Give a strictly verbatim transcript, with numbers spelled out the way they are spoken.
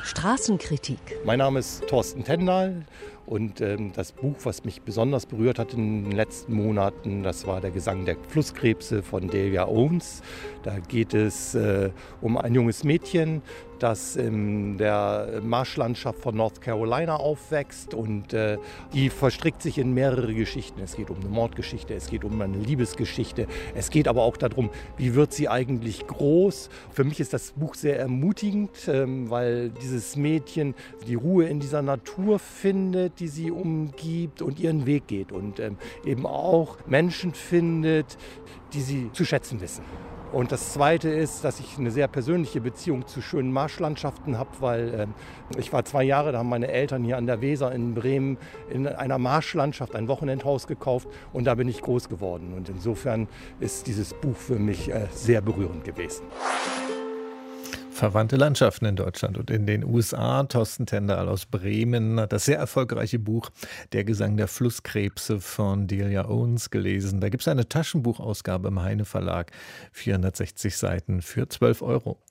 Straßenkritik. Mein Name ist Thorsten Tendal und ähm, das Buch, was mich besonders berührt hat in den letzten Monaten, das war Der Gesang der Flusskrebse von Delia Owens. Da geht es äh, um ein junges Mädchen, das in der Marschlandschaft von North Carolina aufwächst und äh, die verstrickt sich in mehrere Geschichten. Es geht um eine Mordgeschichte, es geht um eine Liebesgeschichte, es geht aber auch darum, wie wird sie eigentlich groß. Für mich ist das Buch sehr ermutigend, ähm, weil dieses Mädchen die Ruhe in dieser Natur findet, die sie umgibt und ihren Weg geht und ähm, eben auch Menschen findet, die sie zu schätzen wissen. Und das Zweite ist, dass ich eine sehr persönliche Beziehung zu schönen Marschlandschaften habe, weil äh, ich war zwei Jahre, da haben meine Eltern hier an der Weser in Bremen in einer Marschlandschaft ein Wochenendhaus gekauft und da bin ich groß geworden. Und insofern ist dieses Buch für mich äh, sehr berührend gewesen. Verwandte Landschaften in Deutschland und in den U S A. Thorsten Tendal aus Bremen hat das sehr erfolgreiche Buch Der Gesang der Flusskrebse von Delia Owens gelesen. Da gibt es eine Taschenbuchausgabe im Heine Verlag, vierhundertsechzig Seiten für zwölf Euro.